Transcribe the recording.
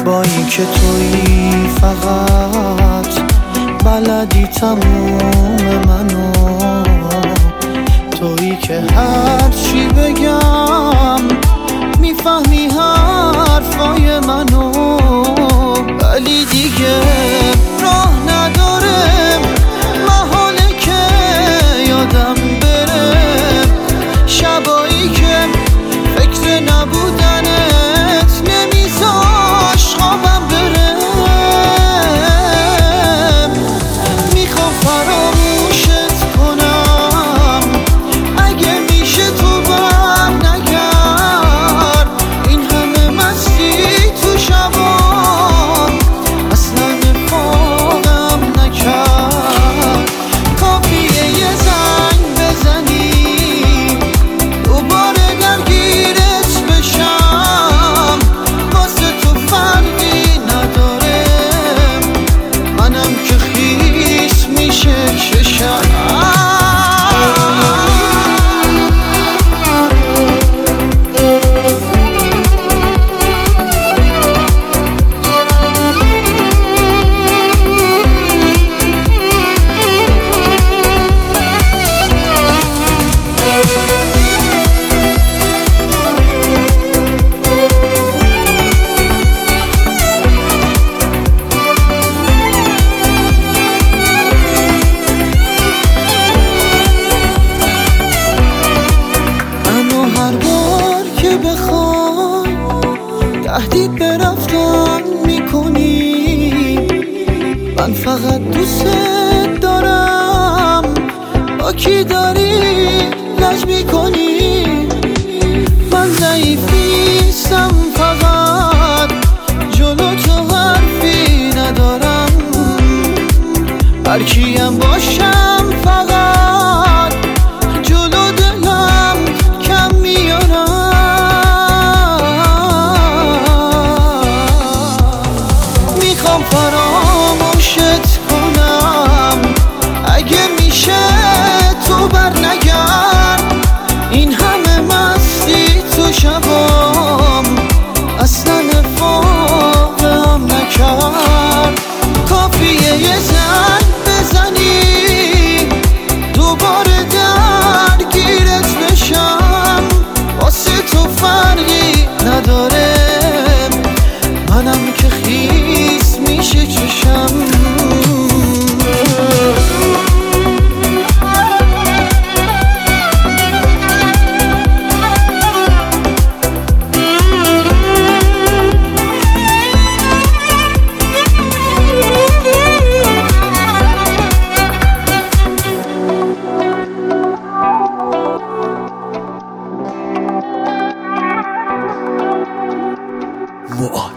با این که تویی فقط بلدی تموم منو، تویی که هر چی بگم میفهمی حرفای منو، ولی دیگه راه نداره محاله که یادم بره شبایی که فکر نبودنت نمیذاش خوابم بره. میخوام فراموشت کنم اگه میشه تو بر نگرد، این همه مستی تو شبام اصلا نفاقم نکرد. کافیه یه زنگ بزنی دوباره درگیرت بشم، واسه تو فرقی نداره منم که خیس میشه چشم. هر بار که بخوای تهدید به رفتن میکنی، من فقط دوست دارم با کی داری لج میکنی. من ضعیف نیستم فقط جلو تو حرفی ندارم، هر کیم باشم فقط جلو دلم کم میارم. میخوام فراموشت کنم اگه میشه تو بر نگرد، این همه مستی تو شبام اصلا نفاقم نکرد. کافیه یه زنگ بزنی دوباره درگیرت بشم، واسه تو فرقی نداره منم که خیس میشه چشم. مؤ